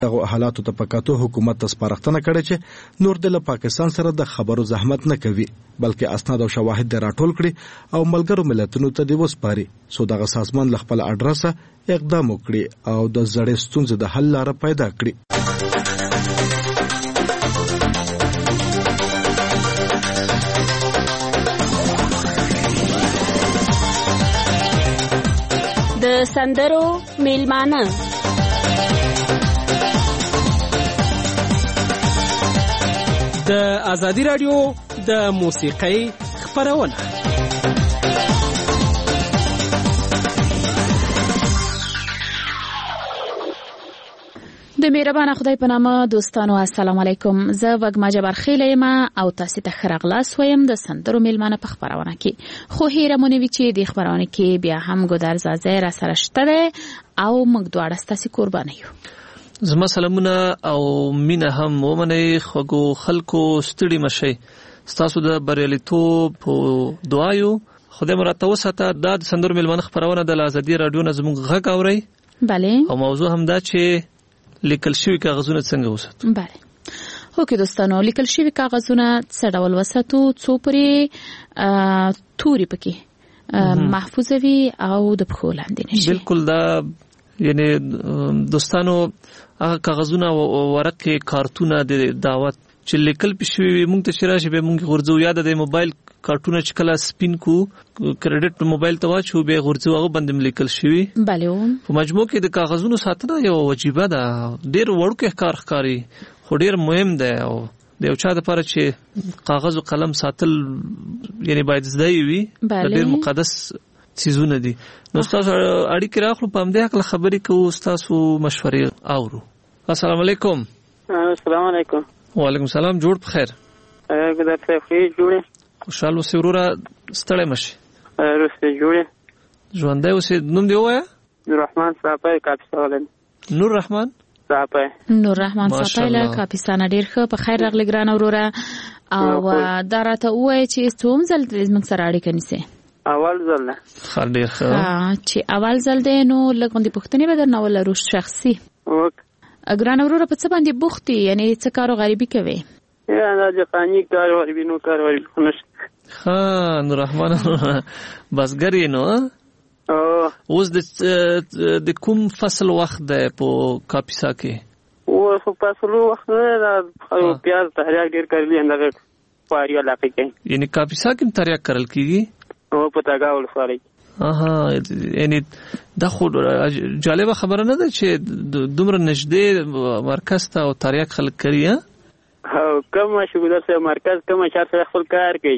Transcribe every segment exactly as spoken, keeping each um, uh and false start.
دغه حالاتو ته پکاتو حکومت ته سپارښتنه کړې چې نور د پاکستان سره د خبرو زحمت نه کوي بلکې اسناد او شواهد د راټول کړي او ملګرو ملتونو ته د وسپاري سو دغه سازمان ل خپل اډرسه اقدام وکړي او د زړې ستونزې د حل لاره پیدا کړي. د سندرو میلمانه د ازادي رادیو د موسیقۍ خبرونه. د مهربان خدای په نامه دوستانو السلام علیکم. زه وګما جبر خیل یم او تاسو ته خرغلاس وایم د سندرو میلمانه په خبرونه کې. خو هیره مونږ وی چې د خبرونه کې بیا هم ګودر زازه را سره شته او موږ دواړه ستاسو قربان یو. زما سلامونه او مینه هم ومنئ خوږو خلکو ستړي مشئ. ستاسو د بریالیتوب په دعایو خدای مراته وساته. دا د سندرو میلمانه خبرونه د ازادي رادیو نه زموږ غږ اورئ. بله. او موضوع هم دا چې لیکل شوی کاغذونه څنګه وساتو. بله. هوکې دوستانو لیکل شوی کاغذونه څه ډول وساتو څو پرې توري پکې محفوظ وي او د پخو لاندې نشي. بالکل دا یعنی دوستانو هغه کاغذونه او ورقه کارتونه د دعوت چې لیکل پښوی موږ ته شراشي به موږ غرزو یاد د موبایل کارتونه چې کله سپین کو کریډټ موبایل ته واچو به غرزو هغه بندم لیکل شوی. بله. په مجموع کې د کاغذونو ساتنه یو واجبہ ده. ډیر وړوکی کار ښکاري خو ډیر مهم ده او د یو چا لپاره چې کاغذ او قلم ساتل یعنی باید زده وي. ډیر مقدس سيزونه دي. نو تاسو اړیکې راخلو په همدې حق خبرې کوو تاسو مشورې اورو. السلام علیکم. السلام علیکم. وعلیکم السلام. جوړ په خیر. ګدر څه خو جوړه خوشاله اوسې وروره ستړی مشي. روسته جوړه ژوندۍ اوسې. نوم دی وایا؟ نور رحمان صاحب کاپیسا ولن. نور رحمان صاحب. نور رحمان صاحب له کاپیسا نه ډیر ښه په خیر راغلی ګران وروره. او دا راته وایي چې څوم ځل موږ سره اړیکه نیسي. اول ځل نه. خل ډیر ښه. ها چې اول ځل دی نو لګوندې پښتنې به درنه ولرو شخصي. اوک. ګران وروره په څه باندې بوختي یعنی څه کارو غریبي کوي؟ یا دا ځقانی کار غریبي نو کار غریبي نشته. ها نور رحمان بسګر یې نو. او اوس د د کوم فصل وخت دی په کاپیسا کې؟ او خو فصل وخت نه دا پیاز تهریه ډیر کړلی اندغه پاری علاقې کې. یعنی کاپیسا کې تهریه کړل کیږي؟ او په تاګاول سره. اها یعنی دا خو جالبه خبره نه ده چې دومره نږدې مرکز ته او تاریخ خلک کوي. ها کوم شو د سه مرکز کوم چا سره خپل کار کوي.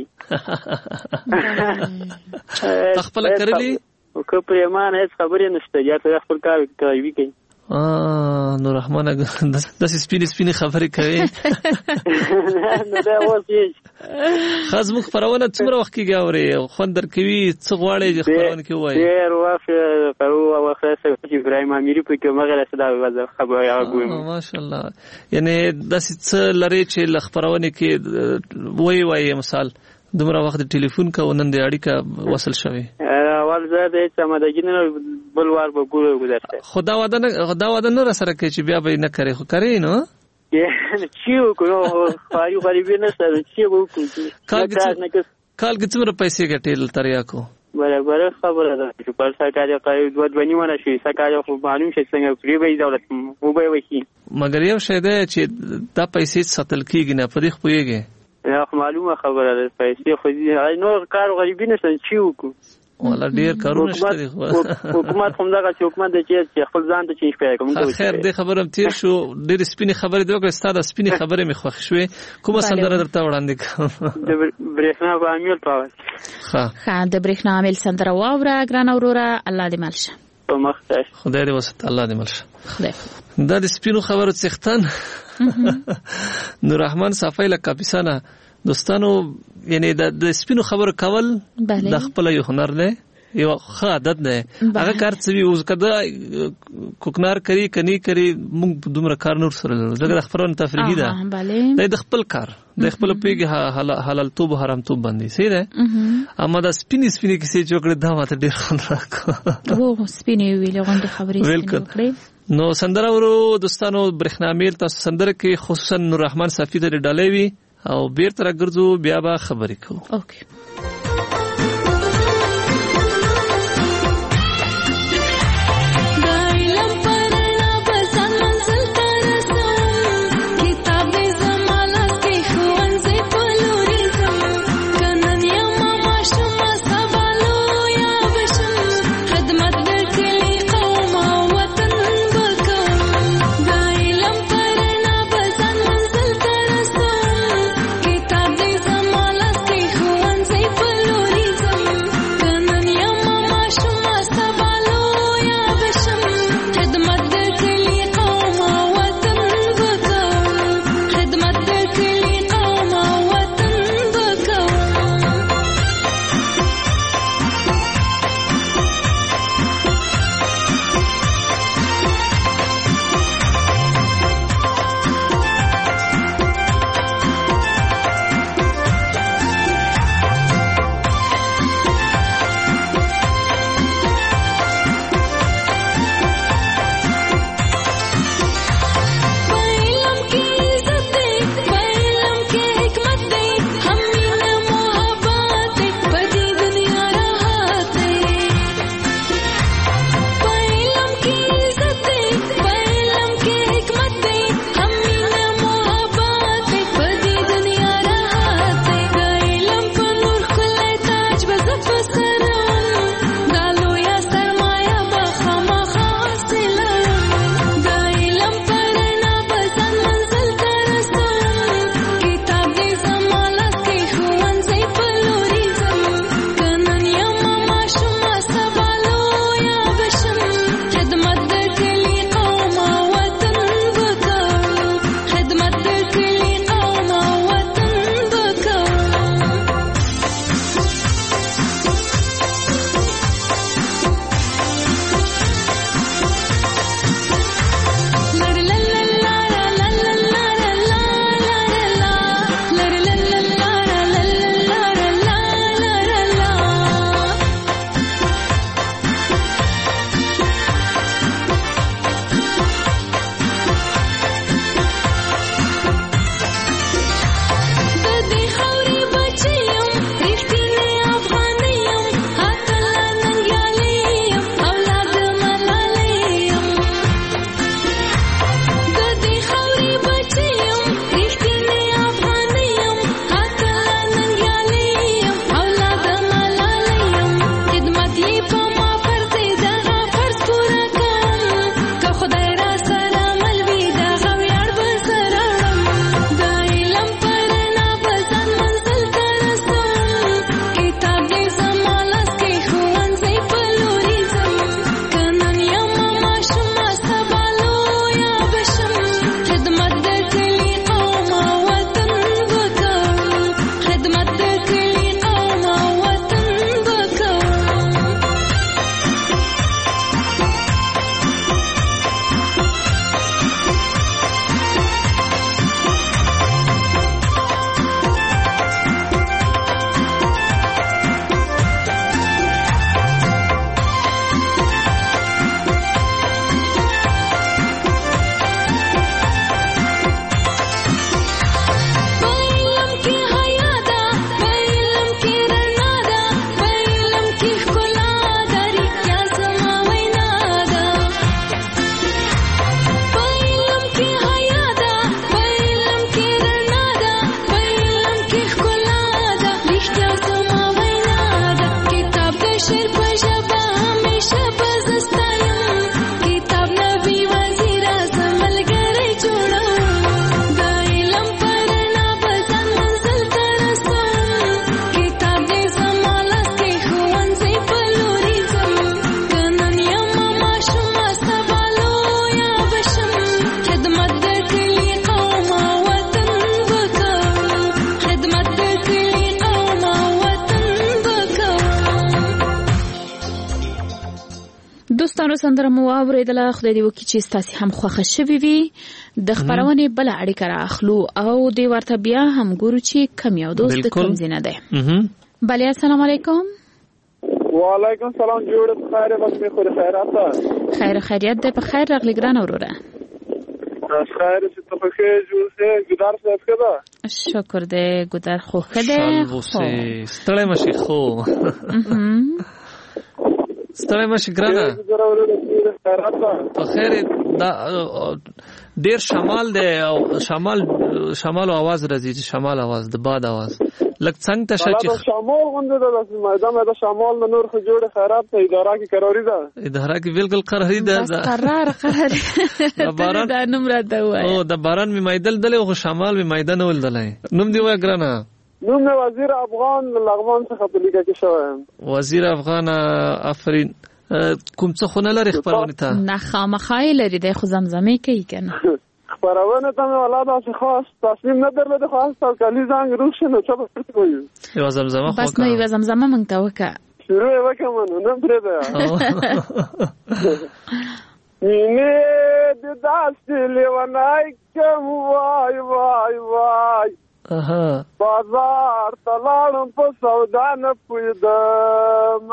خپل کړلی او که پرېمان هیڅ خبرې نشته یا سره خپل کار کوي کوي. اه نور رحمان د سپین سپین خبرې کوي. نو دا وځي خاص مخ پرونه څومره وخت کې غاوري خوندر کوي څه غواړي خبرونه کې وایي. ډیر وخت په وخت چې ابراهیم اميري په کومه غره صدا خبره راغوي. ماشاءالله. یعنی د څه لري چې خبرونه کې وایي وایي مثال دومره وخت ټلیفون کا ونن د اړیکه وصل شوی. اول زه د سمدګین بلوار به ګورو گذشته. خدا وعده نه خدا وعده نه سره کوي چې بیا به نه کوي خو کوي نو. چیو کو خاري غریبي نه سره چیو کو. کال کې څومره پیسې ګټل تریا کو؟ برابر خبره ده چې پر سرکاري قایو دوه ونی ونه شي سرکاري خو معلوم شي څنګه فری وي دولت مو به وشي. مګر یو شی ده چې دا پیسې ساتل کیږي نه پدې خپويږي. یا معلومه خبره ده پیسې خو دې نو کار غریبي نه سره چیو کو. ولا ډیر کارونه شته خو حکومت هم دغه حکومت د چې خپل ځان ته چینج پیدا کوم. خیر دې خبرم تیر شو ډیر سپینې خبرې دی وکړه ستاسو سپینې خبرې مې خوښ شوې. کومه سندره درته وړاندې کوم؟ د برېښنا په عامل پاوه. ها ها د برېښنا عامل سندره واوره ګران وروره. الله دې ملشه. په مخ ته خدای دې وسات. الله دې ملشه. خدای دا د سپینو خبرو څښتن نور رحمان صافی له کاپیسانه دوستانو یعنی د سپینو خبرو کول د خپل یو هنر دی. یو ښه عادت دی هغه کار څه وي اوس کده کوکنار کوي کني کوي موږ دومره کار نور سره لرو ځکه د خبرونو تفریحي ده د خپل کار د خپل پیګه حلال توب حرام توب باندې سي ده اما دا سپینی سپینی کیسې جوړ دا ماته ډیر خوند راکو وو سپینی ویلې غونډه خبرې وکړې نو سندره ورو دوستانو برېښنامیل تاسو سندره کې خصوصا نور رحمان صافی ته ډالې وي او بیرته راګرځو بیا به خبرې کوو اوکې People ماشومانو سندره مو واورېدله. خدای دې وکړي چې ستاسې هم خوښه شوې وي. د خپرونې بله اړیکه رااخلو او دې ورته بیا هم ګورو چې کم یو دوست د کوم ځای نه دی. بله السلام علیکم. وعلیکم سلام. جوړ خیر بس می خور خیرات ده. خیر خیریت ده. په خیر راغلی ګران وروره. خیر چې ته په خیر جوړ سه ګدار څه ده. شکر دې ګدار خو خده. ستړی مشي خو. ستړی مشي ګرانه. په خیر دا ډیر شمال دی او شمال شمال आवाज راځي چې شمال आवाज د باد आवाज لکه څنګه ته چې شمال غونډه ده. د میدان د شمال د نور خو جوړه خراب ته اداره کې قراری ده. اداره کې بالکل قراری ده. قرار قرار د باران د نوم را ده وای. او د باران می میدل دله او شمال می میدان ول دله. نوم دی وای ګرانه. نوم وزیر افغان لغمان څخه په لیکه کې شوم. وزیر افغان آفرین. کوم څه خو نه لري خبرونه ته؟ نه خامخای لري د خو زمزمه کوي کنه. خبرونه ته ولاده چې خاص تصمیم نه درلوده خاص او کلی زنګ روښ نه څه به کوي. یو زمزمه خو بس نو یو زمزمه مونږ ته وکړه. شروع وکړم نو پرې ده. مینه د داسې لیونای کوم وای وای وای. اها بازار تلاړم په سودا نه پویدم.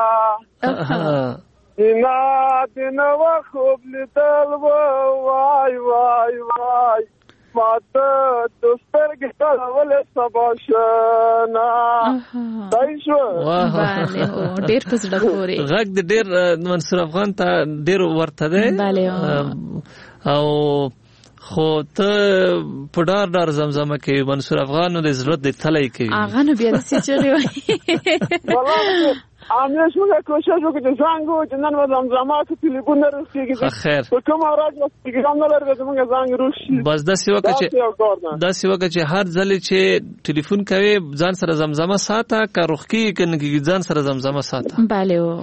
اها دینا دینا خوب لیدل وای وای وای. ماته دوستر ګټل ولې سباشنا. دایشو bale او ډیر پسړه پوري. غږ د ډیر منصور افغان ته ډیر ورته ده. bale او خو ته په ډار ډار زمزمه کوي. منصور افغان نو د ضرورت د تلای کوي. اغه نو بیا څه چلی وای. والله امیش موږ کوشش وکړو چې څنګه چې نن و زمزمه ته ټلیفون نه رسیږي. خیر په کوم راځي چې ګرام نه لري چې موږ څنګه روشي. بس دا سی وکړه چې دا سی وکړه چې هر ځل چې ټلیفون کوي ځان سره زمزمه ساته کا روخکی کنه کې ځان سره زمزمه ساته. bale او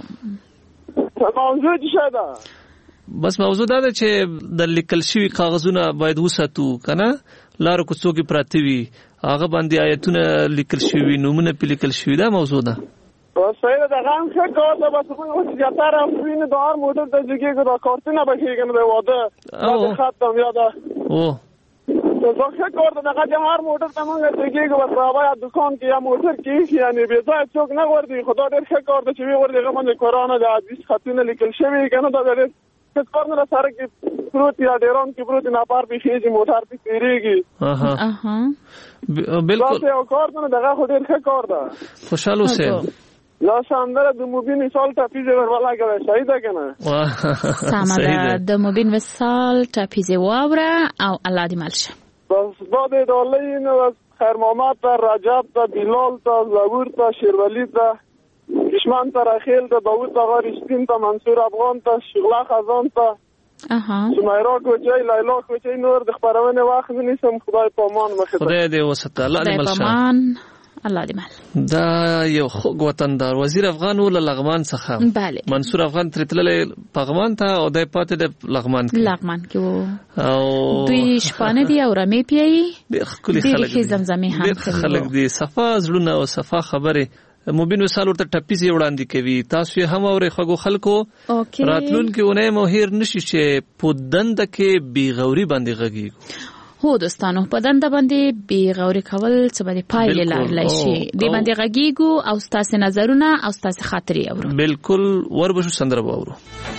موضوع څه ده؟ بس موضوع دا ده چې د لیکل شوی کاغذونه باید وساتو کنه. لارو کوڅو کې پراته وي هغه باندې آیتونه لیکل شوی نومونه په لیکل شوی. دا موضوع ده. بس صحیح ده. غان څه کار ده. بس موږ چې جاتار افرین د هر موټر د ځګي کو د کارتونه بکیږي نو واده دا ختم یاده. او زه څه کار ده. هغه هر موټر ته موږ ځګي کو بس هغه دکان کې یا موټر کې یعنی به ځای څوک نه وردی. خدا ډېر ښه کار ده چې وی وردی هغه باندې قرآن د حدیث خطونه لیکل شوی کنه. دا ډېر څه کار نه سره کې پروت یا ډیرون کې پروت نه پار به شي موټر به تیریږي. اها اها بالکل دا یو کار نه دغه خو ډېر ښه کار ده. خوشاله اوسئ. لا شاندار د موبین وصال ټاپیزه وروالا کوي. صحیح ده کنه. سمه د موبین وصال ټاپیزه واوره او الله دې مالشه. بس دا د دولین او خیر محمد ته رجب ته بلال ته زبور ته شیرولی ته کشمان ته رخیل ته داوود ته غریشتین ته منصور افغان ته شغله خزان ته اها سمیرا کوچي لیلا کوچي نور د خبرونه وخت نیسم. خدای په امان مخه. خدای دې وسته. الله دې ملشه. الله دې مال. دا یو خوږ وطندار وزیر افغان ول لغمان څخه. bale منصور افغان ترتلل پغمان ته او د پاتې د لغمان کې. لغمان کې وو او دوی شپانه دی او رمې پیي. ډېر خلک دي زمزمه هم خلک دي صفا زړونه او صفا خبره. موبین وصال ورته ټپیز وړاندې کوي. تاسو هم اورې خغو خلکو راتلون کې ونه مهیر نشي چې په دند کې بی غوري باندې غږی. هو دوستانو په دند باندې بی غوري کول څه باندې پایله لرلی شي. دی باندې غږیږو او ستاسو نظرونه او ستاسو خاطرې اورو. بالکل وربشو سندره باورو.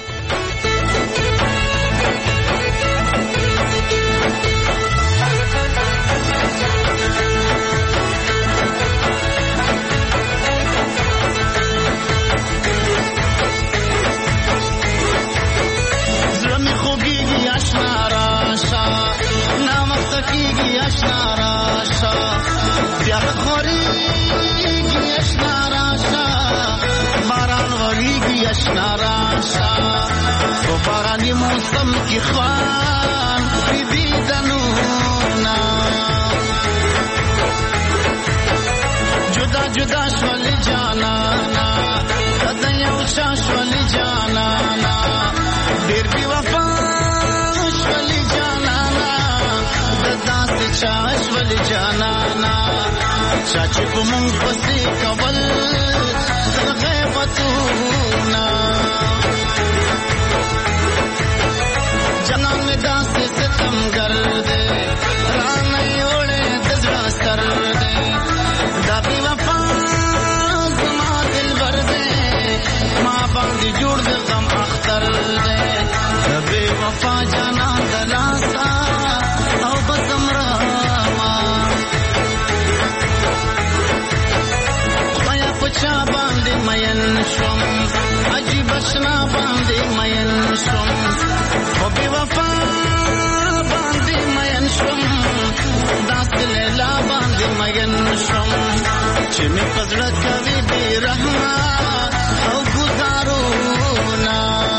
بارانی موسم کی خوان بی دنونا جدا جدا شولی جانا دنیا وشا شولی جانا دیر بی وفا شولی جانا ددا سے چا شولی جانا چاچی کو منگ پسی کبل غیبتونا جنان میں داسې ستمګر دی رانه یوړې د زړه سر دی دا بې وفا زما دلبر دی ما باندې جوړ د غم اختر دی دا بې وفا جانان د لاسه او بسم راما خدایا په چا باندې مین شوم عجیب اشنا باندې مین شوم او بې وفا باندې مین شوم داسې لیلا باندې مین شوم چې مې په زړه کوي بې رحمه او ګزارونه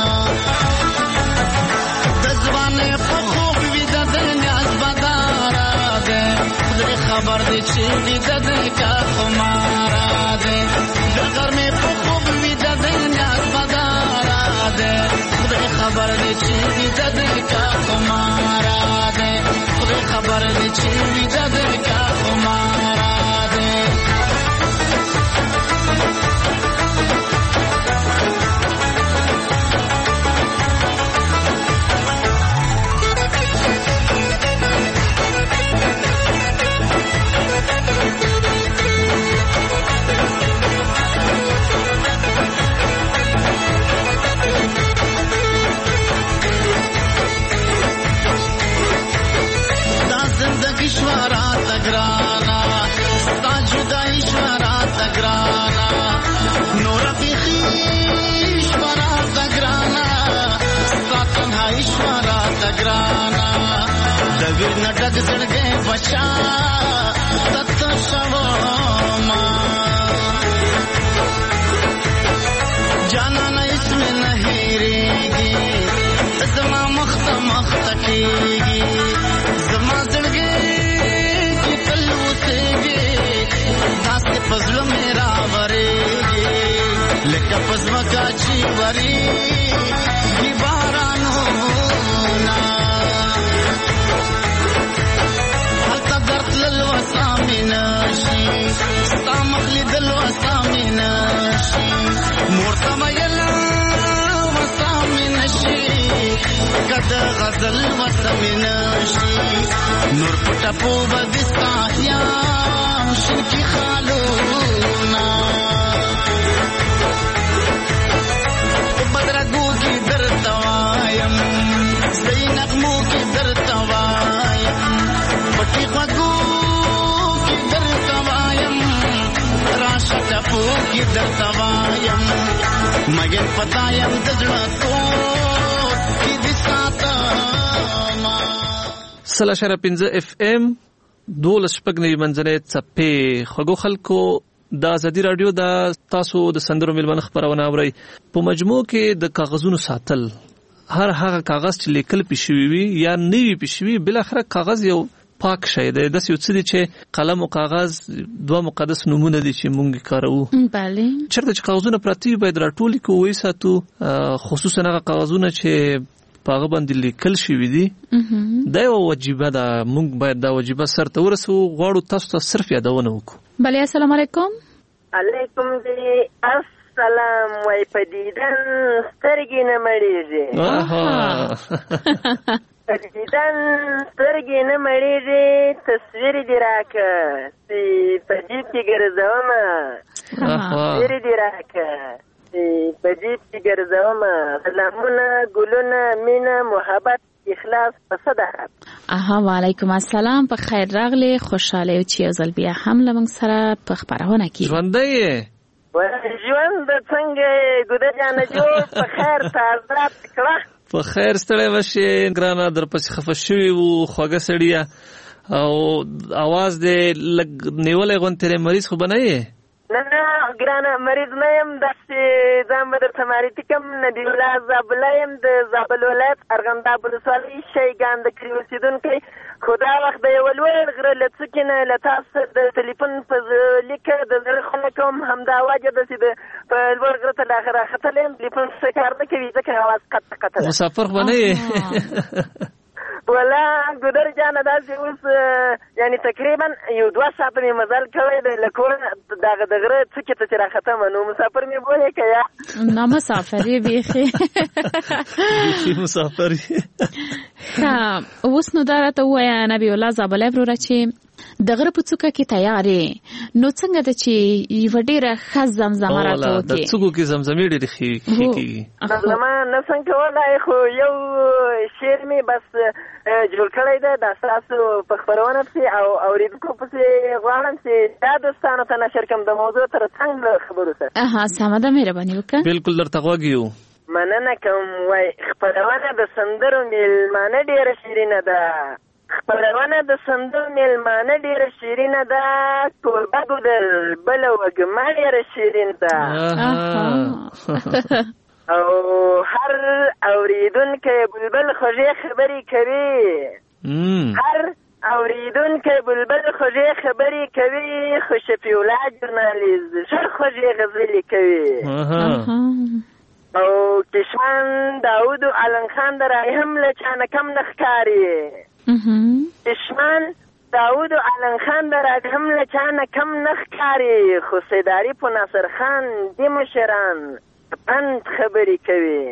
د ځوانۍ په خوب ویده د نیاز بداره دی خدای خبر دی چې ویده دی که خماره دی د غرمې په خوب ویده د نیاز بداره دی خدای خبر دی چې ویده دی که خماره دی خدای خبر دی چې ویده دی که خماره دی ईश्वरा तगराना सा जुदा ईश्वरा तगराना नूर बिखी ईश्वरा तगराना सा तन्हा ईश्वरा तगराना दवीर नटक जड़गे बचा तत्त शवमा जाना न इसमें नहीं रहेगी जमा मख्त मख्त कीगी जमा जड़गे पज़लो मेरा वरेगी लेका पज़मा काची वरी बारानो ना हल्का दर्द ललवा सामिनाशी सामखली दलवा सामिनाशी मोरता मयला वसामिनाशी कद गजल वसामिनाशी नूर पटपो बदिस्ताया شنکی خالونا بدرگو کی در توایم زینقمو کی در توایم پٹی خگو کی در توایم راشتپو کی در توایم مگن پتایم دزڑتو کی دساتا ما سلا شرا پنځه اف ام دولس شپږ نوي منځنۍ څپې خوږو خلکو د ازادي راډیو د تاسو د سندرو میلمنه خبرونه اورئ په مجموع کې د کاغذونو ساتل هر هغه کاغذ چې لیکل پېښوي وي یا نوي پېښوي بل اخره کاغذ یو پاک شی دی داسې یو څه دی چې قلم او کاغذ دوه مقدس نومونه دي چې موږ کاروو بله چېرته چې کاغذونه پراته وي باید راټول کړو وساتو خصوصا هغه کاغذونه چې پاغه باندې لیکل شوی دي دا یو واجبه ده موږ باید دا واجبه سرته ورسو غواړو تاسو ته صرف یادونه وکړو بله السلام علیکم علیکم دی السلام وای پدیدن سترګې نه مړېږي پدیدن سترګې نه مړېږي تصویر دې راکړه چې په جیب کې ګرځومه تصویر دې راکړه په جیب کې ګرځومه سلامونه ګلونه مینه محبت اخلاص په صداقت اها وعلیکم السلام په خیر راغلی خوشاله یو چې یو ځل بیا هم لمن سره په خبرونه کې ژوندۍ ژوند څنګه ګوده جانه جوړ په خیر تازه کړه په خیر ستړی وشي ګرانه در پسې خفه شوي وو خوږه سړیه او اواز دې لږ نیولی غوندې مریض خو به نه یې نه نه ګرانه مریض نه یم داسې ځان به درته معرفي کړم نبي الله زابله یم د زابل ولایت ارغنداب ولسوالۍ شیګان د کلي اوسېدونکی خو دا وخت د یوه لوړ غره له څوکې نه له تاسو د ټلیفون په لیکه د زړه خونه کوم همدا وجه ده چې د په لوړ غره ته راختلی یم ټلیفون څه کار نه کوي ځکه اواز قطع قطع ده مسافر خو به نه یې ولا ګودر جانه داسې اوس یعنی تقریبا یو دوه ساعته مې مزل کړی دی له کوره دغه د غره څوکې ته چې راختمه نو مسافر مې بولې که یا نه مسافر یې بیخي بیخي مسافر یې. ښه اوس نو دا راته ووایه نبي الله زابلی وروره چې د غره په څوکه کې تیار یې نو څنګه ده چې یوه ډېره ښه زمزمه راته وکړې؟ د څوکو کې زمزمې ډېرې ښې کېږي. زما نه څنګه کولی خو یو شعر مې بس جوړ کړی دی دا ستاسو په خپرونه پسې او اورېدونکو پسې غواړم چې دا دوستانو ته نشر کړم د موضوع تر څنګ له خبرو سره. اها سمه ده مهرباني وکړه. بلکل درته غوږ یو. مننه کوم. وای خپرونه د سندرو میلمانه ډېره شیرینه ده خپرونه د سندرو میلمانه ډېره شیرینه ده کوربه ګودل بله وږمه ډېره شیرین ده او هر اوریدونکی بلبل خوږې خبرې کوي هر اوریدونکی بلبل خوږې خبرې کوي خو شفیع الله جرنالیست ژر خوږې غزلې کوي او کشمان داود علم خان د رای هم له چا نه کم نه ښکاري کشمان داود علم خان د رای هم له چا نه کم نه ښکاري خو سیداري په ناصر خان دې مشران پند خبرې کوي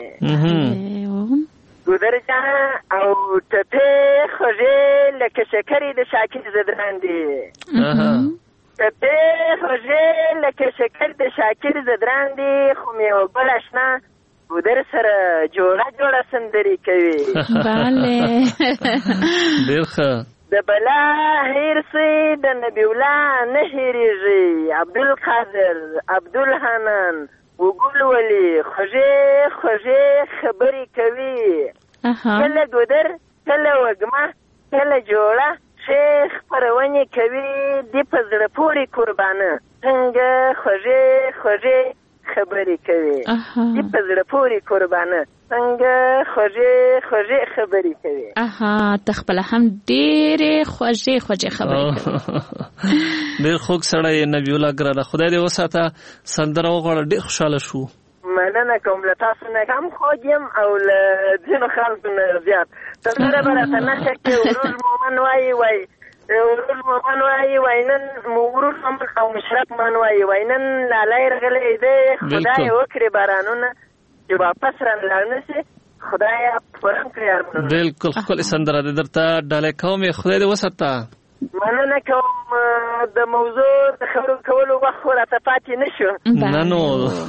ګودر جانه او ټپې خوږې لکه شکرې د شاکر زدران دي ټپې خوږې لکه شکر د شاکر زدران دي خو میوه ګل اشنا ګودر سره جوړه جوړه سندرې کوي. بله ډېر ښه. د بلا هیر سي د نبي الله نه هېرېږي عبدالقادر عبدالحنان وګل ولي خوږې خوږې خبرې کوي کله ګودر کله وږمه کله جوړه ښې خپرونې کوي دې په زړه پورې قربانه څنګه خوږې خوږې خبرې کوي دې په زړه پورې قربانه څنګه خوږې خوږې خبرې کوي. اها ته خپله هم ډېرې خوږې خوږې خبرې کوي. ډېر خوږ سړی یې نبي الله ګرانه خدای دې وساته سندره وغواړه ډېر خوشحاله شو. مننه کوم له تاسو نه هم خوږ یم او له ځینو خلکو نه زیات سندره به راته نښه کړې ورور مومن وایي وایي ورور مومن وایي وایي نن ورور مومن او مشرف من وایي وایي نن لالی راغلی دی خدای وکړي بارانونه چې واپس رالاړ نه شي خدایه پرم کړي ارمانونه. بلکل ښکلې سندره ده درته ډالۍ کوم یې خدای دې وساته. مننه کوم د موضوع د خبرو کولو وخت خو راته پاتې نه شو. نه نو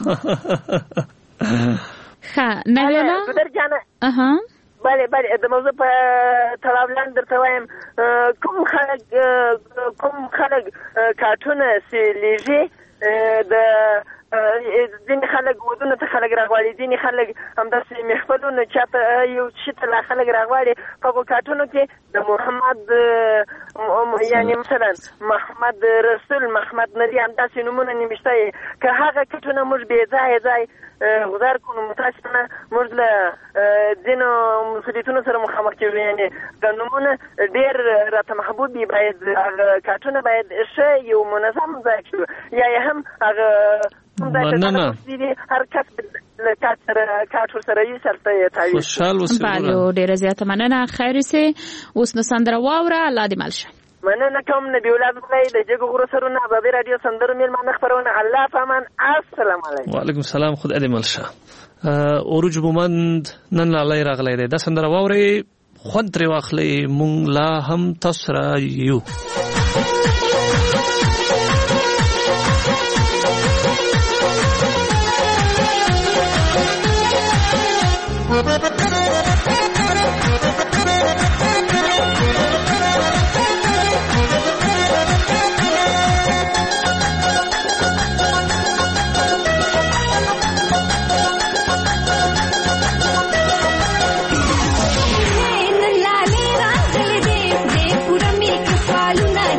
ښه نبي الله ګودر جانه اها بله بله د موضوع په تړاو لاندې درته وایم کوم خلک کوم خلک کارټونه چې لیږي د ځینې خلک ودونو ته خلک راغواړي ځینې خلک همداسې محفلونو چاته یو شي ته لا خلک راغواړي په هغو کارټونو کې د محمد یعنې مثلا محمد رسول محمد نبي همداسې نومونه نوشته یې که هغه کارټونه موږ بې ځایه ځای غذار کړو متاسفانه موږ له ځینو مسؤلیتونو سره مخامخ کېږو یعنې د نومونه ډېر راته محبوب وي باید هغه کارټونه باید ښه یو منظم ځای کړو یا یې هم هغه مننه هر کس له کار سره کارټ سره یې سرته یې تاویل خوشحال اوسئ. بله ډېره زیاته مننه خیر اوسئ. اوس نو سندره واوره الله دې مل شه. مننه کوم نبي الله زبلی د جګو غرو سرونه ازادي راډیو سندرو میلمانه خپرونه الله پامان السلام علیکم. وعلیکم السلام خدای دې مل شه. اوروج بومند نن لالی راغلی دی دا سندره واورئ خوند ترې واخلئ مونږ لا هم تاسو سره یو. لاله راغلې دې پوره می کې سوالونه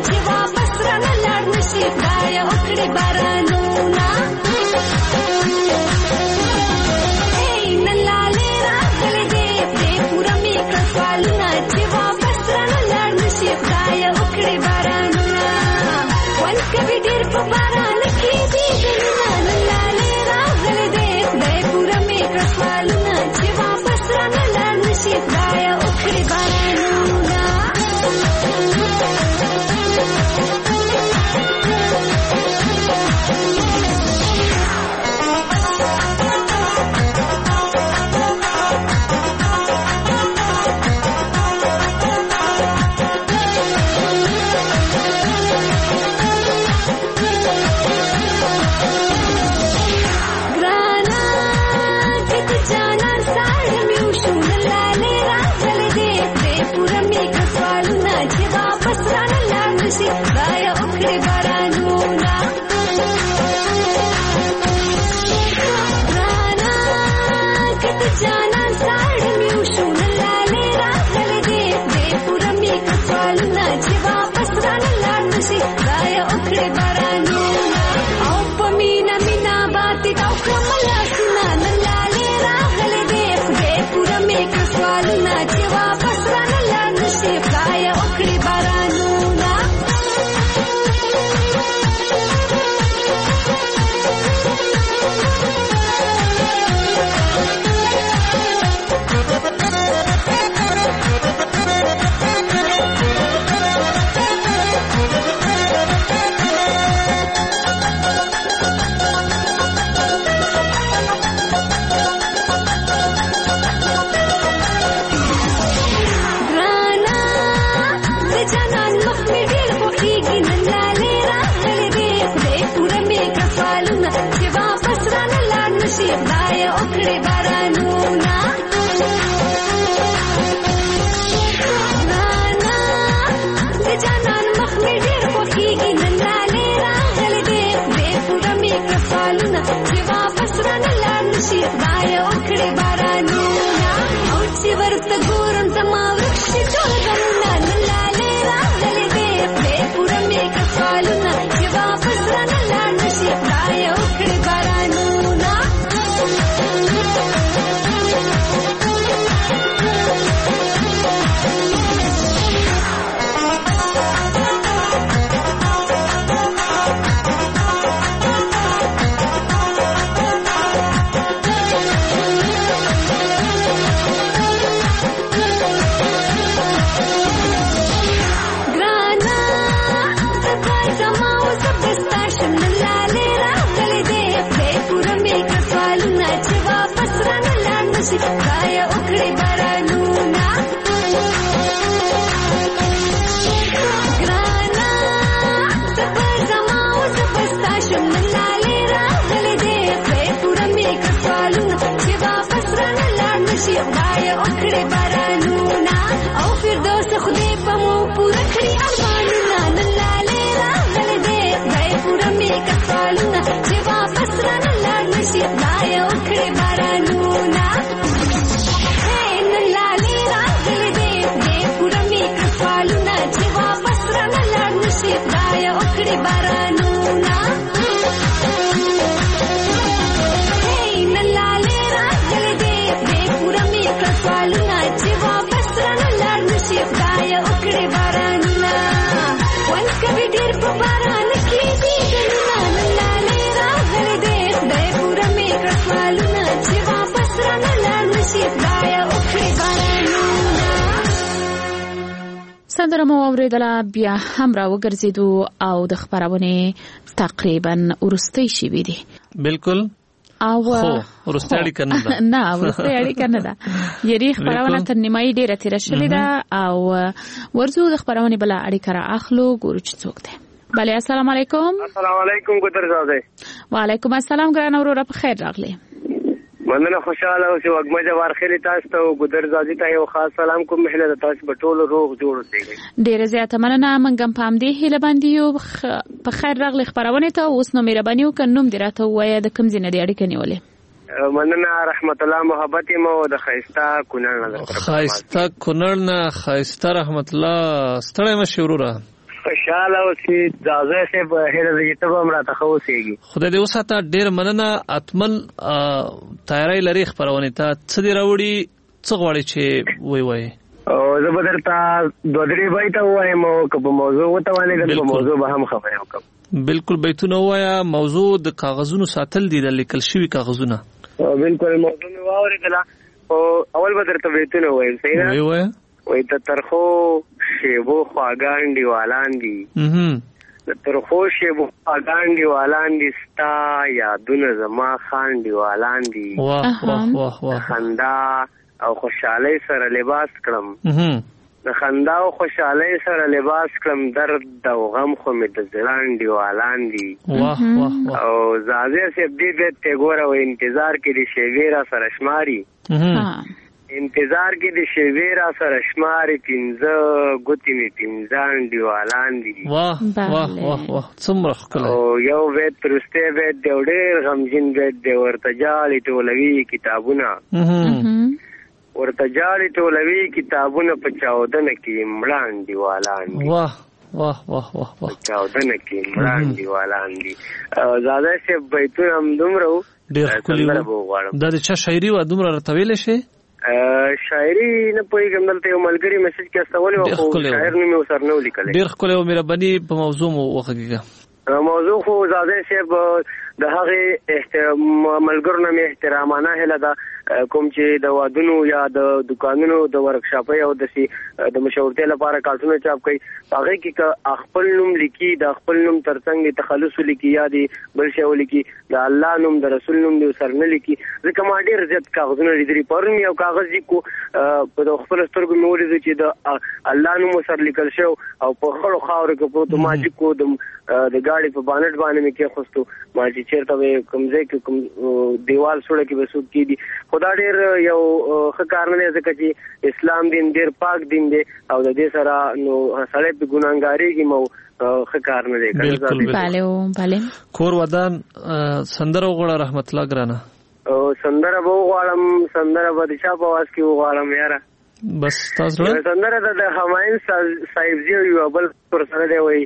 نشي خدای وکړي بارانونه رانا کته جانان ساړه میو شو لاله راغله دې دې پورا می کسوالونه چې واپس رانه لاړ نشي خدای وکړي بارانونه او په مینا مینا باندې دا کومه سنا لاله راغله دې دې پورا می کسوالونه چې واپس رانه لاړ نشي خدای وکړي بارانونه خدای وکړي بارانونه رانا د جانان مخ مې ډېر خوښیږي نن لاله راغلې دې خدای پوره مې کسالونه چې واپس رانه لاړ نشي خدای وکړي بارانونه او چې ورته ګورم زما ورک شي ټول غمونه نن لاله راغلې دې خدای پوره مې کسالونه چې واپس رانه لاړ نشي خدای وکړي بارانونه خدای وکړي بارانونه ګرانا سفر زما اوس پستا شم لاله راغلې دې خدای پوره مې کسوالونه چې واپس رانه لاړ نشي خدای وکړي بارانونه او فردوس خدای په مو پوره کړي ارمانونه نن لاله راغلې دې خدای پوره مې کسوالونه چې واپس رانه لاړ نشي خدای وکړي بارانونه خدای وکړي بارانونه هی نن لاله راغلې دې دې پوره مې کسوالونه چې واپس رانه لاړ نشي خدای وکړي بارانونه ول کبي ډېر په باران کې دي ګلونه نن لاله راغلې دې دې پوره مې کسوالونه چې واپس رانه لاړ نشي خدای وکړي بارانونه سندره مو اوریدله بیا هم را وګرځېدو او د خپرونې تقریبا وروستۍ شوې دي بالکل او وروستۍ اړیکه نه ده نه وروستۍ اړیکه نه ده یعنې خپرونه تر نیمایي ډېره تېره شوې ده او ورځو د خپرونې بله اړیکه را اخلو ګورو چې څوک دی بله السلام علیکم السلام علیکم ګودرزاده وعلیکم السلام ګرانه وروره په خیر راغلی مننه خوشاله اوسې وږمه جوار خیلی تاسو ته ګودرزادي ته یو خاص سلام کوم مهله د تاسو په ټولو روغ جوړ اوسئ ډېره زیاته مننه موږ هم په همدې هیله باندې یو په خیر راغلی خپرونې ته اوس نو مهرباني وکړه نوم دې راته ووایه د کوم ځای نه دې اړیکه نیولې مننه رحمت الله محبت مو د ښایسته کونړ نه ښایسته کونړ نه ښایسته رحمت الله ستړی مه شې وروره خوشاله اوسې ځاځی صاحب هیله ده چې ته به هم راته ښه اوسېږي خدای دې وساته ډېر مننه اتمن تیاری لري خپرونې ته څه دې راوړي څه غواړې چې وی وایې زه به درته دوه درې بیته ووایم او که په موضوع وتوانېدم په موضوع به هم خبرې وکړم بالکل بیتونه ووایه موضوع د کاغذونو ساتل دي د لیکل شوي کاغذونه بالکل موضوع مې واورېدله او اول به درته بیتونه ووایم صحیح ده وی وایه وایي د ترخو شیبو خواږان دیوالان دي د ترخو شیبو خواږان دیوالان دي ستا یادونه زما خان دیوالان دي د خندا او خوشحالۍ سره لباس کړم د خندا او خوشحالۍ سره لباس کړم درد او غم خو مې د زړه دیوالان دي او زازی صاحب دې بیت ته ګوره و انتظار کې دي شیوې را سره شماري انتظار کې د شیوې را سره شمارې پنځه ګوتې مې پنځه انډیوالان دي. واه واه واه واه څومره ښکلی. او یو بیت پرستی بیت دی او ډېر غمجن بیت دی. ورته جاړې ټولوي کتابونه ورته جاړې ټولوي کتابونه په چاودنه کې مړه انډیوالان دي. واه واه واه واه واه چاودنه کې مړه انډیوالان دي. زاده صاحب بیتونه هم دومره وو ډېر ښکلي وو. دا د چا شاعري وه دومره راته ویلی شې؟ شاعري نه پوهېږم. دلته یو ملګري میسج کې استولی وه خو شاعر نوم یې ورسره نه و لیکلی. ډېر ښکلی و. مهرباني په موضوع مو وغږېږه. موضوع خو زاده صاحب د هغې ملګرو نه مې احترامانه هیله ده کوم چې د وادونو یا د دکانونو د ورکشاپۍ او داسې د مشورتۍ لپاره کارټونه چاپ کوي په هغې کې که خپل نوم لیکي د خپل نوم تر څنګ د تخلص ولیکي یا د بل شی ولیکي د الله نوم د رسول نوم دې ورسره نه لیکي. ځکه ما ډېر زیات کاغذونه لیدلي. پرون مې یو کاغذ لیکو په د خپلو سترګو مې ولیدو چې د الله نوم ورسره لیکل شوی او په خړو خاورو کې پروت و. ما لیکو د د ګاډي په بانټ باندې مې کېښوستو. ما چې چېرته به کوم ځای کې کوم دیوال سوړه کې به څوک کېدي. خو دا ډېر یو ښه کار نه دی ځکه چې اسلام دین ډېر پاک دین دی او د دې سره نو سړی پې ګناهګارېږي مو ښه کار نه دی. کور ودان سندره وغواړه رحمت الله ګرانه. سندره به وغواړم. سندره به د چا په اواز کې وغواړم یاره؟ بس تاسو سندره د همایون صاحبزي یو بل پر سره دی وایي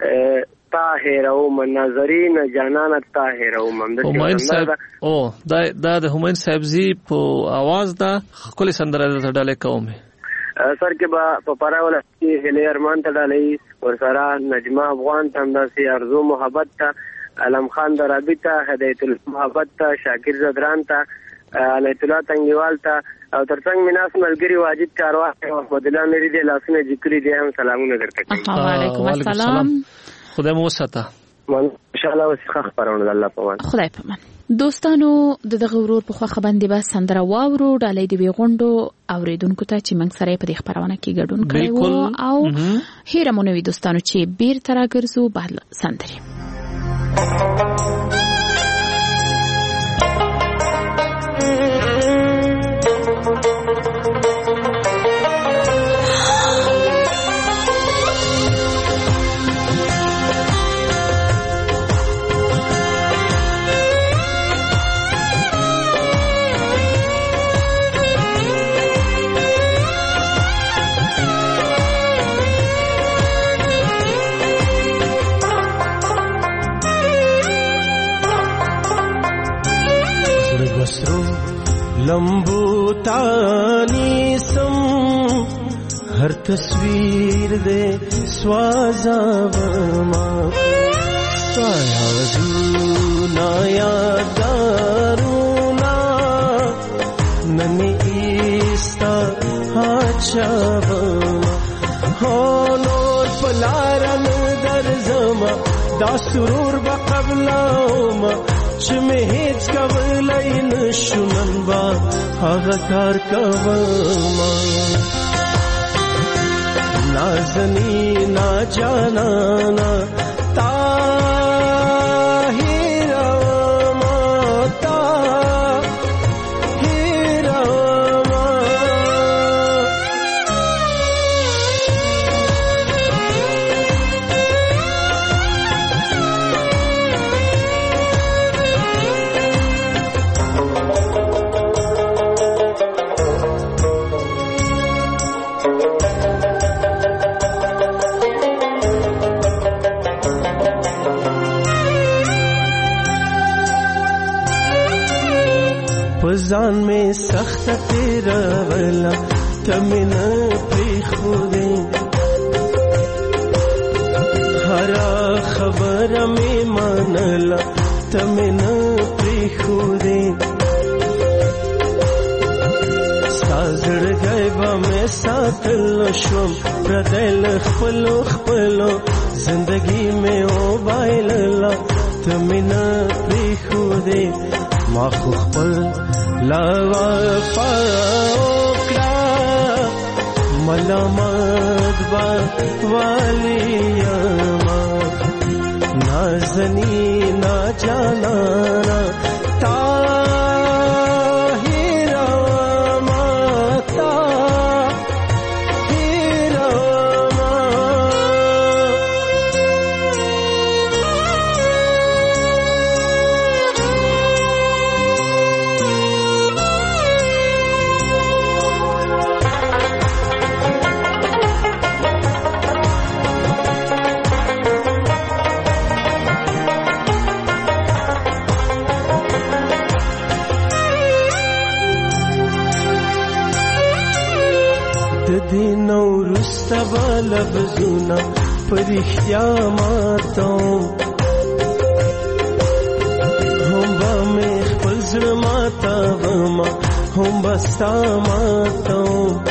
تا هیروم نظرین جانان تا هیروم. همایون صاحب او دا دا د همایون صاحبزي په आवाज دا خپل سندره د ډالې کوم سر کې با په پراوله کې هلي ارمان ته ډالې ورسره نجمه افغان ته انداسي ارزو محبت ته علم خان د رابطه هدایت المحبت ته شاکر زدران ته علیت الله تنگیوال ته او ترڅنګ مناس ملګری واجد کاروان او احمد الله نری دی لاسونه ذکر دي هم سلامونه درته کوي. وعلیکم السلام. خدای مو وساته. ان شاء الله وسخه خبرونه الله په وان. خدای په مان. دوستانو د دغه ورور په خوخه باندې به سندره واورو ډالۍ دی غونډو اوریدونکو ته چې موږ سره په دې خبرونه کې ګډون کړو او هیره مونږ وی دوستانو چې بیر تر راګرځو بعد سندري. लंबू तानी सम हर तस्वीर दे स्वाजावमा सायादूना यादारूना ननी ईस्ता हाचावमा होनोर पलारन दर्जमा دا سرور بقبلاوما چې مې هیڅ کولی نشو نن به هغه کار کوما نازنینا جانانا تا هیروما تا هیروما ځان میں سخت تیرا ولا تمن پری خودی هر خبر میں منلا تمن پری خودی سازړ غیبا میں ساتل شوم پردل خپل خپل زندگی میں او بایللا تمن پری خودی ما خو خپل لا وفاوکلا ملامت با واليما نازنی نا جانانا تاهیرما لفظونه پرختیا ماتو هم با می خپل زړه ماتا وما هم بستا ماتو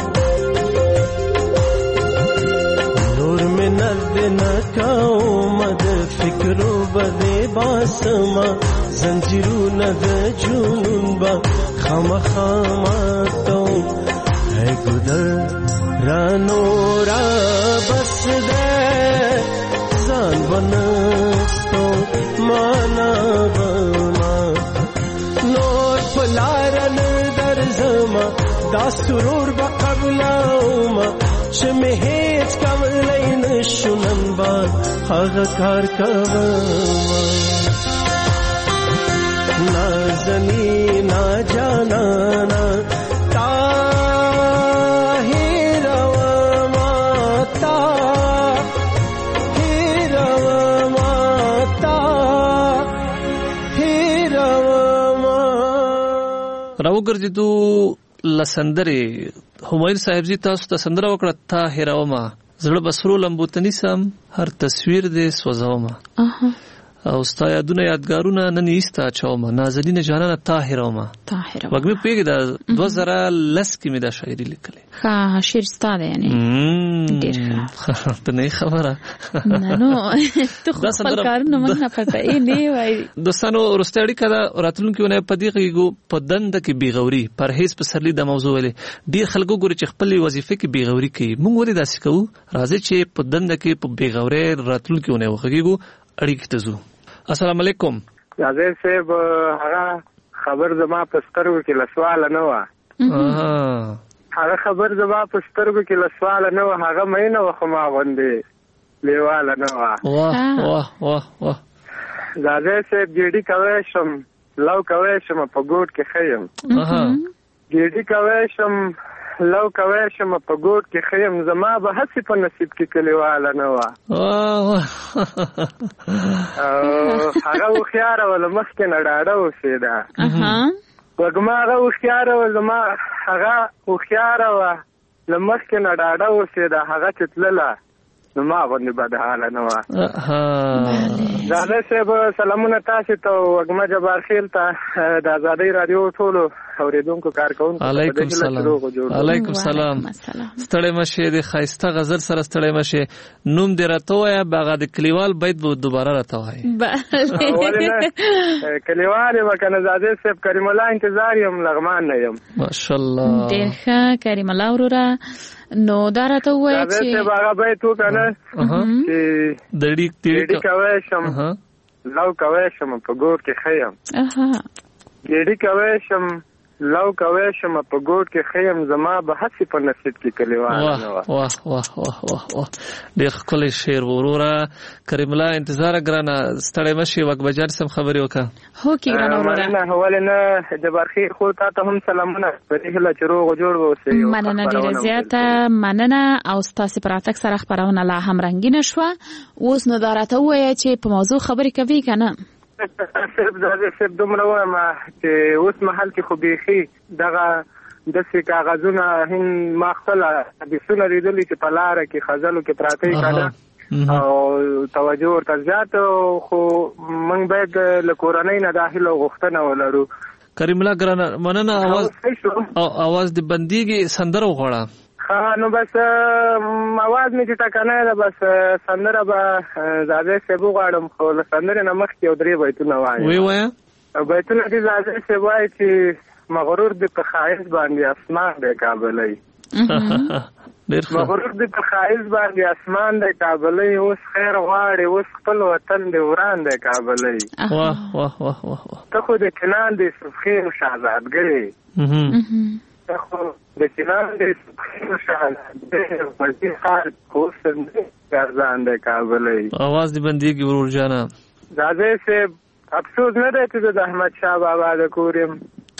نور میں نرد نکاو مد فکرو بده باسما زنجیرو ند جنون با خام خاماتو ہے گدر رانو را بس دے زان بنستو مانا غما نور پلارن در زما دا سرور با قبلاوما چمه هیچ کولین شنن با حق کار کوما نازنی نا جانانا راو ګرځېدو لسندرې همایون صاحب جی تاسو ته سندره وکړه تا هیرومه زړه بسرو لمبوتنی سم هر تصویر دې سوځومه او ستا یادونه یادګارونه نن ایسته اچومه نازنین جانانه تا هیرومه تا هیرومه وګمې پوهېږې دا دوه زره لس کې مې دا شاعري لیکلې ښه شعر ستا دی یعنې ډېر ښه ته نه یې خبره نه نو ته خو خپل کارونه موږ نه پټوې نه وایي دوستانو وروستۍ اړیکه ده راتلونکې اونۍ په دې غږیږو په دنده کې بېغوري پرهیز پسرلي دا موضوع ولې ډېر خلکو ګوري چې خپلې وظیفې کې بېغوري کوي موږ ولې داسې کوو راځئ چې په دنده کې په بېغورۍ راتلونکې اونۍ وغږیږو اړیکې ته ځو السلام علیکم راځئ صاحب هغه خبر زما په سترګو کې له سواله نه وه هغه خبر زما په سترګو کې له سواله نه وه هغه مینه وه خو ما غوندې لیواله نه وه واه واه واه واه راځئ صاحب ګیډي کوی شم لو کوی شم په ګوټ کې ښه یم ګیډي کوی شم لو کوی شم په ګوټ کې ښه یم زما به هسې په نصیب کې کلیواله نه وه هغه هوښیاره وه له مخکې نه ډاډه اوسېده وږمه هغه هوښیاره وه زما هغه هوښیاره وه له مخکې نه ډاډه اوسېده هغه چې تلله زما غوندې بدحاله نه وه زاده صاحب سلامونه تاسې ته وږمه جبار خیل ته د ازادۍ راډیو ټولو اورېدونکو کارکوونکو علیکم سلام علیکم سلام ستړی مه شې د ښایسته غزل سره ستړی مه شې نوم دې راته ووایه هغه د کلیوال بیت به دوباره راته وایي ولې نه کلیوال یم که نه زاده صاحب کریم الله انتظار یم لغمان نه یم ماشاءالله ډېر ښه کریم الله وروره نو دا راته ووایه چې زاده صاحب هغه بیت وکړه چې دړي ګیډي کوی شم لو کوی شم په ګور کې ښه یم ګیډي کوی شم لو کوی شم په ګوټ کې ښه یم زما به هسې په نصیب کې کلیواله نه وه واه واه واه واه واه ډېر ښکلی شعر وروره کریم الله انتظار ګرانه ستړی مه شې وک بجار سم خبرې وکړه هوکې ګرانه وروره مننه ولې نه جبارخیر خو تا ته هم سلامونه په دې هیله چې روغ جوړ به اوسې مننه ډېره زیاته مننه او ستاسې په راتګ سره خپرونه لا هم رنګینه شوه اوس نو دا راته ووایه چې په موضوع خبرې کوي که نه صرف زاده صرف دومره وایم چې اوس مهال کې خو بیخي دغه داسې کاغذونه هند ما خپله حدیثونه لیدلي چې په لاره کې خزلو کې پراته یې که او توجه ورته زیات خو موږ باید له کورنۍ نه دا هیله غوښتنه ولرو کریم الله ګرانه مننه اواز اواز دې بندېږي سندره وغواړه نو بس اواز مې چې ټکنی ده بس سندره به زاده صاحب وغواړم خو له سندرې نه مخکې یو درې بیتونه وایم ویې وایه بیتونه کې زاده صاحب وایي چې مغرور دې په ښایست باندې اسمان دی کابلی مغرور دې په ښایست باندې اسمان دی کابلی اوس خیر غواړي اوس خپل وطن دې وران دی کابلی واه واه واه واه ته خو د کنان دې سفخین شهزادګۍ ته خو د کنان دې سفخین شهزادګۍ وزیر خال اوس ګرځان دی کابلی اواز دې بندېږي ورور جانه زاده صاحب افسوس نه دی چې زه د احمد شاه بابا د کور یم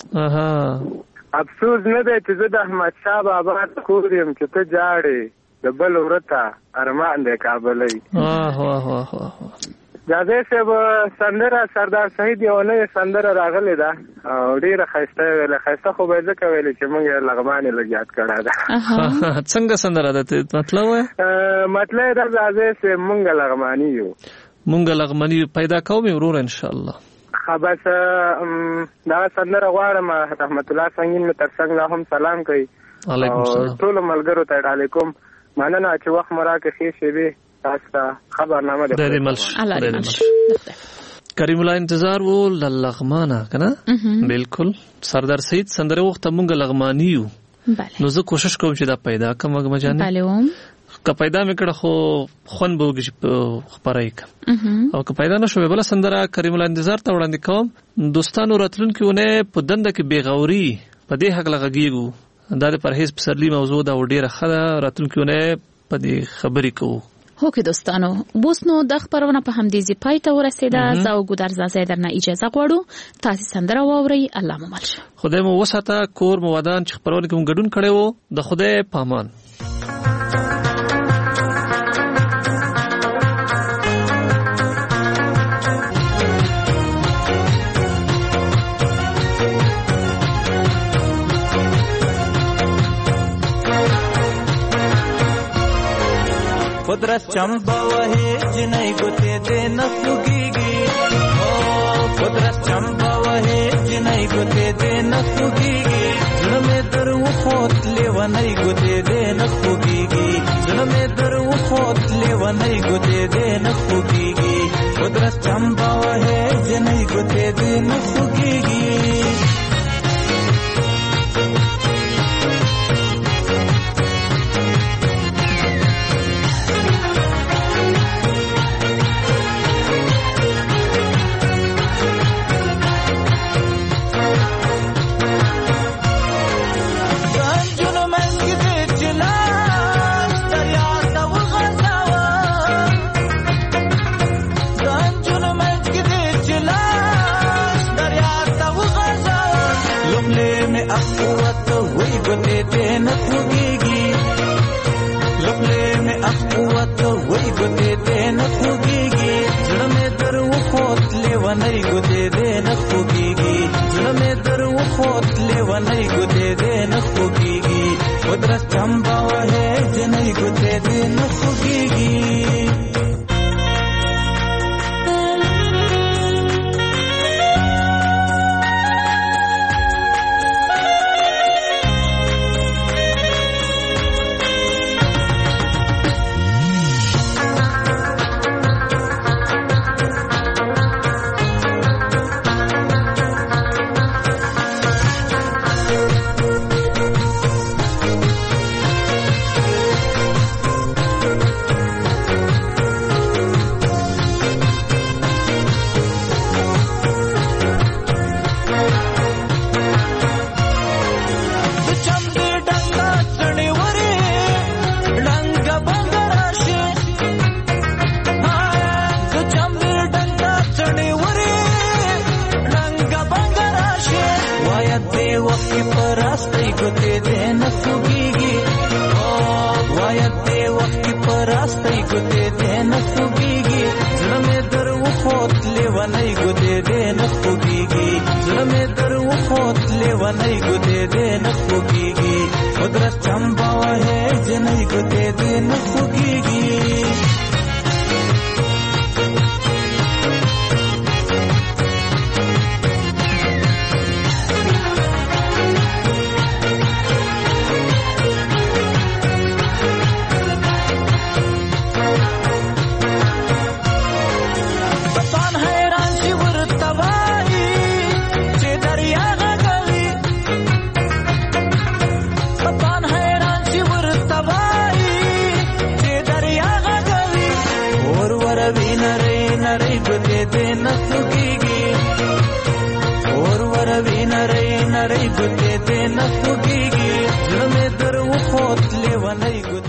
افسوس نه دی چې زه د احمد شاه بابا د کور یم چې ته جاړې د بل ورته ارمان دی کابلی جازي صاحب سندره سردار سعید یو نه سندره راغلی ده او ډیره ښایسته ویله ښایسته خو به ځکه ویلې چې موږ یې لغمانې لږ یاد کړی ده. څنګه سندره ده مطلب وایه؟ مطلب ده جازي صاحب موږ لغماني یو موږ لغماني پیدا کوو مې ورور انشاءالله. ښه بس دغه سندره غواړم رحمت الله سنګین مې تر څنګ لا هم سلام کوي ټولو ملګرو ته ډالۍ کوم. مننه چې وخت مو راکړې ښې شېبې تاسو ته خبرنامه ده. ډېرې ملش کریم الله انتظار وو لغمانه کنه بالکل سردار سعید سندره وخت مونږ لغمانی یو نو زه کوشش کوم چې دا پیدا کوم مګمجانه بله وم که پیدا میکړه خو خون به وګړي خبرای کوم او که پیدا نشو بل سندره کریم الله انتظار ته وړاندې کوم. دوستانو راتلونکیونه په دنده کې بیغوري په دې حق لغږیږو دا د پرهیز پسرلی موضوع دا ډیره خره راتلونکیونه په دې خبرې کوو. هو که دوستانو بوس نو د خبرونه په همدې ځای پای ته ورسېده. زه او ګودر زازه درنه اجازه غواړو تاسو سندره واورئ. الله مو مل شه. خدای مو وساته کور مو ودان چې خبرونه کوم ګډون کړي وو د خدای پامان. قدرت چمبا وهي جنای ګوتې دې نخوږيږي او قدرت چمبا وهي جنای ګوتې دې نخوږيږي زړه مې در وخت لیونای ګوتې دې نخوږيږي زړه مې در وخت لیونای ګوتې دې نخوږيږي قدرت چمبا وهي جنای ګوتې دې نخوږيږي. ګوتې دې نخوږيږي لپلې مې اخوت وای ګوتې دې نخوږيږي زړه مې در وخت لیونای ګوتې دې نخوږيږي زړه مې در وخت لیونای ګوتې دې نخوږيږي قدرت چمبا وهي جنای ګوتې دې نخوږيږي. قدرت چمبا وهي جنای ګوتې دې نخوږيږي. نری ګوتې دې نخوږيږي زړه مې در وخت لیونای ګوتې